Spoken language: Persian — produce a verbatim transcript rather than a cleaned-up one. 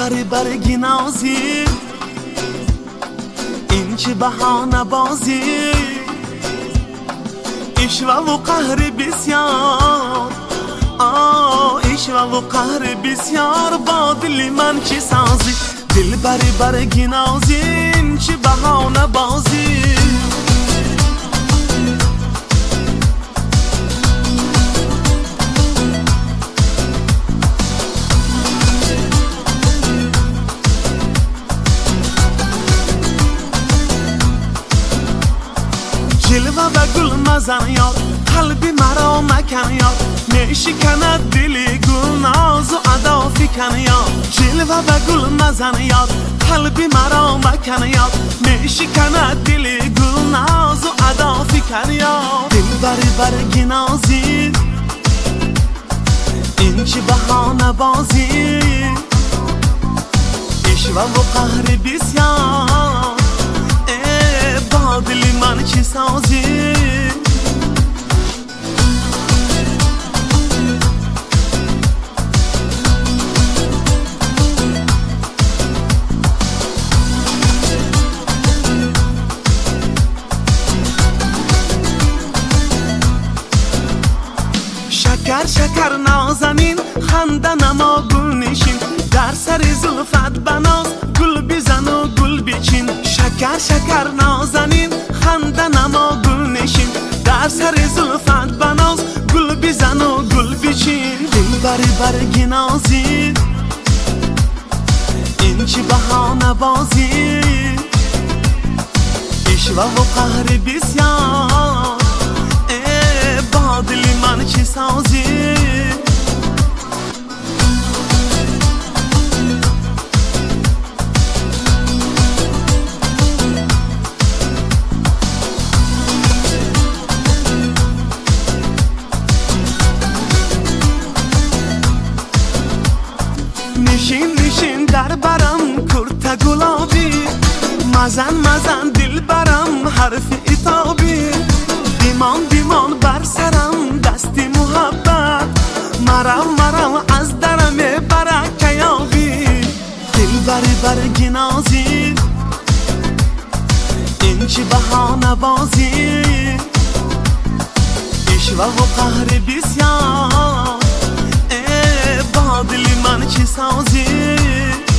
بری برگی نازی، این چه بهانه بازی، اشوه و قهر بسیار، آه اشوه و قهر بسیار با دل من چی سازی. دل بری برگی نازی، این چه بهانه بازی. جلوه و گل مزن یار، قلبی مرا مکن یار، نشکند دلی گل ناز و ادا فکن یار. جلوه و گل مزن یار، قلبی مرا مکن یار، نشکند دلی گل ناز و ادا فکن یار. دل بری برگی نازی، این چه بهانه بازی، اشوه و قهر بسیار با دل من چی سازی. شکر شکر نازنین، خنده نما گل نشین، در سر زلفت بناز گل بزن و گل بچین. شکر شکر نازنین، خنده نما گل نشین، در سر زلفت بناز گل بزن و گل بچین. دل بری برگی نازی، این چه بهانه بازی، اشوه و قهر بسیار با دل من چی سازی. نشین نشین در برم کرته گلابی، مزن مزن دل برم حرف اتابی. دیمان دیمان بر سرم دستی محبت، مرم مرم از درم برکه یابی. دل بری برگی نازی، این چه بهانه بازی، اشوه و قهر بسیار با دل من چی سازی.